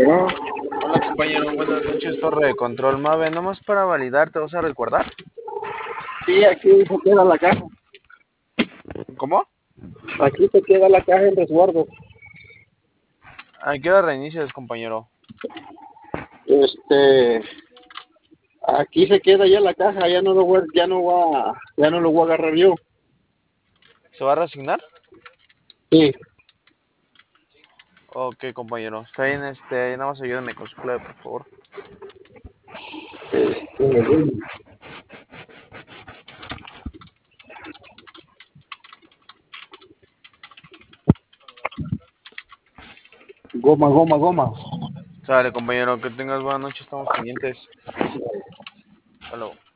Bueno, Hola compañero, buenas noches, torre de control Mave, nomás para validar, ¿te vas a recordar? sí, aquí se queda la caja. ¿Cómo? Aquí se queda la caja en resguardo. ¿A qué hora reinicias, compañero? Este, aquí se queda ya la caja, ya no lo voy a agarrar yo. ¿Se va a reasignar? Sí, Ok, compañero, está bien, nada más ayúdame con su clave, por favor. goma, goma, goma. Sale, compañero, que tengas buena noche, estamos pendientes. Hasta luego.